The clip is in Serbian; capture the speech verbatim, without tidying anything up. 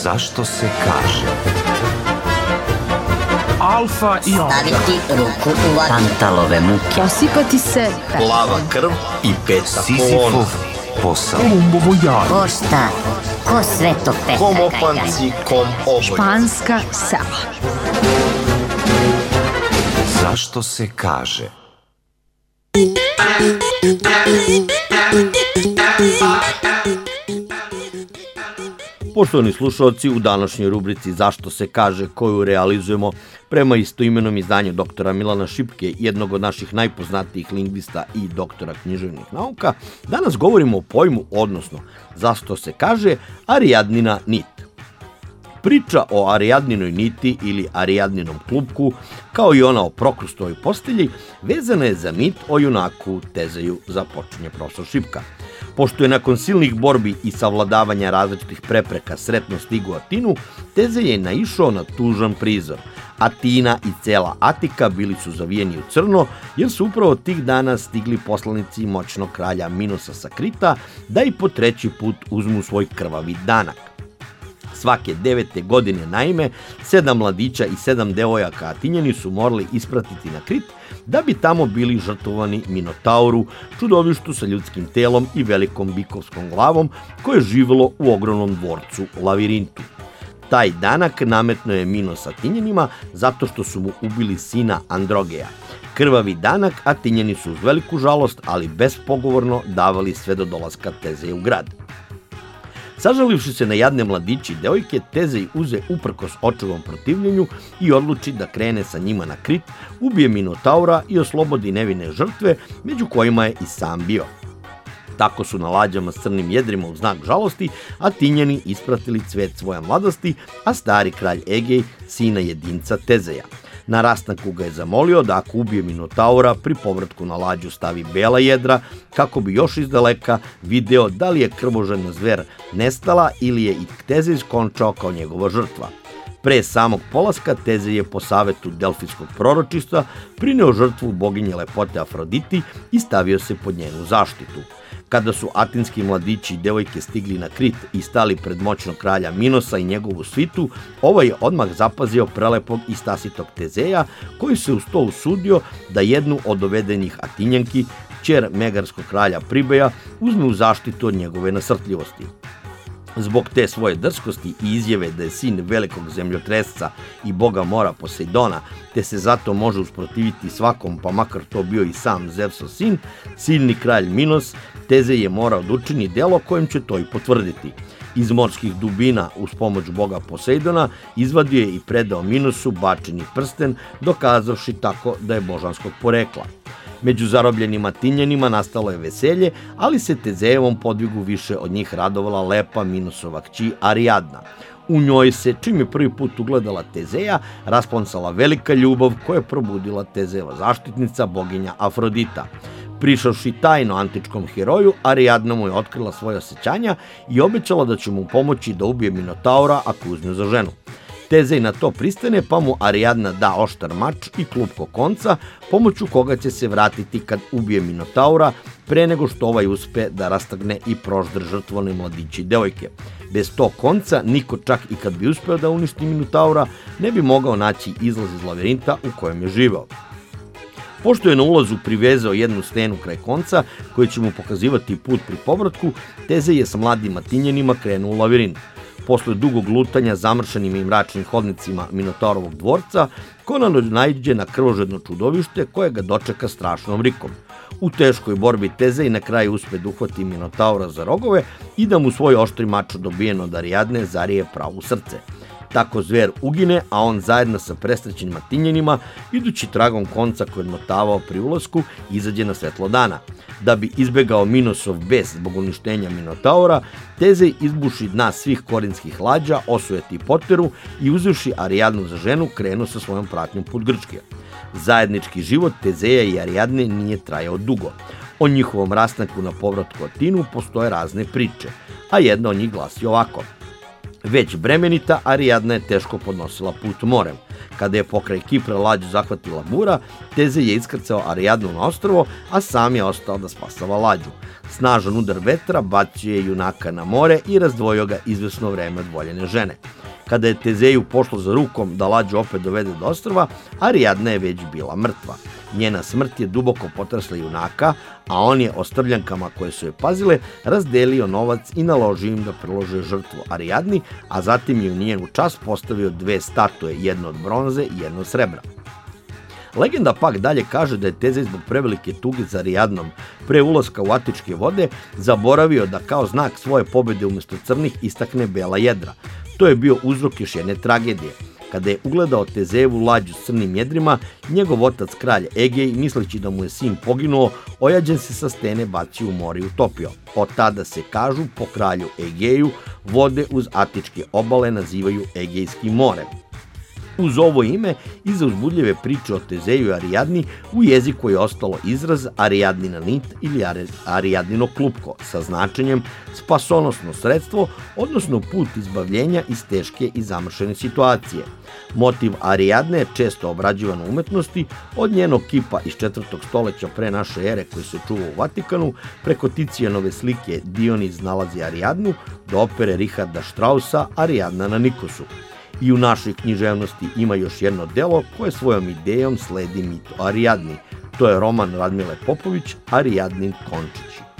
Zašto se kaže? Alfa i Omega. Staviti ruku u vatru. Tantalove muke. Osipati se pepelom. Plava krv i peta Sizifov posao. Kolumbovo jaje. Ko šta? Ko sve to peta Kom kajganje? opanci, kom oboje. Španska sela. Zašto se kaže? Poštovani slušalci, u današnjoj rubrici Zašto se kaže, koju realizujemo prema istoimenom izdanju doktora Milana Šipke, jednog od naših najpoznatijih lingvista i doktora književnih nauka, danas govorimo o pojmu, odnosno zašto se kaže Arijadnina nit. Priča o Arijadninoj niti ili Arijadninom klupku, kao i ona o Prokrustovoj postelji, vezana je za mit o junaku Tezeju, započinje profesor Šipka. Pošto je nakon silnih borbi i savladavanja različitih prepreka sretno stigu u Atinu, Tezej je naišao na tužan prizor. Atina i cela Atika bili su zavijeni u crno, jer su upravo tih dana stigli poslanici moćnog kralja Minosa sa Krita da i po treći put uzmu svoj krvavi danak. Svake devete godine, naime, sedam mladića i sedam devojaka Atinjani su morali ispratiti na Krit da bi tamo bili žrtvovani Minotauru, čudovištu sa ljudskim telom i velikom bikovskom glavom koje je živelo u ogromnom dvorcu Lavirintu. Taj danak nametno je Minos Atinjanima zato što su mu ubili sina Androgeja. Krvavi danak Atinjani su uz veliku žalost, ali bespogovorno davali sve do dolaska Tezeja u grad. Sažalivši se na jadne mladići i devojke, Tezej uze uprkos očevom protivljenju i odluči da krene sa njima na Krit, ubije Minotaura i oslobodi nevine žrtve, među kojima je i sam bio. Tako su na lađama s crnim jedrima u znak žalosti Atinjani ispratili cvet svoje mladosti, a stari kralj Egej, sina jedinca Tezeja. Na rastanku ga je zamolio da ako ubije Minotaura, pri povratku na lađu stavi bela jedra, kako bi još iz daleka video da li je krvožena zver nestala ili je i Tezej skončao kao njegova žrtva. Pre samog polaska Tezej je po savetu delfijskog proročista prineo žrtvu boginje lepote Afroditi i stavio se pod njenu zaštitu. Kada su atinski mladići i devojke stigli na Krit i stali pred moćnog kralja Minosa i njegovu svitu, ovaj je odmah zapazio prelepog i stasitog Tezeja, koji se uz to usudio da jednu od dovedenih Atinjanki, kćer megarskog kralja Pribeja, uzme u zaštitu od njegove nasrtljivosti. Zbog te svoje drskosti i izjave da je sin velikog zemljotresca i boga mora Posejdona, te se zato može usprotiviti svakom, pa makar to bio i sam Zevsov sin, silni kralj Minos, Tezej je morao da učini delo kojem će to i potvrditi. Iz morskih dubina, uz pomoć boga Posejdona, izvadio je i predao Minosu bačeni prsten, dokazavši tako da je božanskog porekla. Među zarobljenim Atinjanima nastalo je veselje, ali se Tezejevom podvigu više od njih radovala lepa Minosova kći Arijadna. U njoj se, čim je prvi put ugledala Tezeja, rasplonsala velika ljubav koja je probudila Tezejeva zaštitnica, boginja Afrodita. Prišavši tajno antičkom heroju, Arijadna mu je otkrila svoje osjećanja i obećala da će mu pomoći da ubije Minotaura ako uzme za ženu. Tezej na to pristane, pa mu Arijadna da oštar mač i klupko konca, pomoću koga će se vratiti kad ubije Minotaura, pre nego što ovaj uspe da rastagne i proždre žrtvovane mladići i devojke. Bez tog konca, niko čak i kad bi uspeo da uništi Minotaura, ne bi mogao naći izlaz iz lavirinta u kojem je živeo. Pošto je na ulazu privezao jednu stenu kraj konca, koji će mu pokazivati put pri povratku, Tezej je sa mladim Atinjanima krenuo u lavirint. Posle dugog lutanja zamršenim i mračnim hodnicima Minotaurovog dvorca, Conan naiđe na krvožedno čudovište koje ga dočeka strašnom rikom. U teškoj borbi Tezej na kraju uspe da uhvati Minotaura za rogove i da mu svoj oštri mač dobijen od Arijadne zarije pravo u srce. Tako zver ugine, a on zajedno sa presrećenim Atinjanima, idući tragom konca koji je odmotavao pri ulasku, izađe na svetlo dana. Da bi izbegao Minosov bes zbog uništenja Minotaura, Tezej izbuši dna svih korinskih lađa, osujeti poteru i uzevši Arijadnu za ženu, krenuo sa svojom pratnjom put Grčke. Zajednički život Tezeja i Arijadne nije trajao dugo. O njihovom rastanku na povratku u Atinu postoje razne priče, a jedna od njih glasi ovako. Već bremenita, Arijadna je teško podnosila put morem. Kada je pokraj Kipra lađu zahvatila bura, Tezej je iskrcao Ariadnu na ostrvo, a sam je ostao da spasava lađu. Snažan udar vetra bacio je junaka na more i razdvojio ga izvesno vreme od voljene žene. Kada je Tezeju pošlo za rukom da lađu opet dovede do ostrva, Ariadna je već bila mrtva. Njena smrt je duboko potresla junaka, a on je ostrvljankama koje su je pazile razdelio novac i naložio im da prilože žrtvu Ariadni, a zatim je u njenu čast postavio dve statue, jednu od bronze i jednu od srebra. Legenda pak dalje kaže da je Tezej zbog prevelike tuge za Ariadnom pre ulaska u Atičke vode zaboravio da kao znak svoje pobede umjesto crnih istakne bela jedra. To je bio uzrok još jedne tragedije. Kada je ugledao Tezejevu lađu s crnim jedrima, njegov otac kralj Egej, misleći da mu je sin poginuo, ojađen se sa stene bacio u more i utopio. Od tada se, kažu, po kralju Egeju vode uz Atičke obale nazivaju Egejskim morem. Uz ovo ime, iza uzbudljive priče o Tezeju i Ariadni, u jeziku je ostalo izraz Ariadnina nit ili Ariadnino klupko sa značenjem spasonosno sredstvo, odnosno put izbavljenja iz teške i zamršene situacije. Motiv Ariadne je često obrađivan u umetnosti, od njenog kipa iz četvrtog stoleća pre naše ere koji se čuva u Vatikanu, preko Ticijanove slike Dioniz nalazi Ariadnu, do opere Richarda Straussa Ariadna na Nikosu. I u našoj književnosti ima još jedno delo koje svojom idejom sledi mit o Ariadni. To je roman Radmile Popović, Ariadnin končić.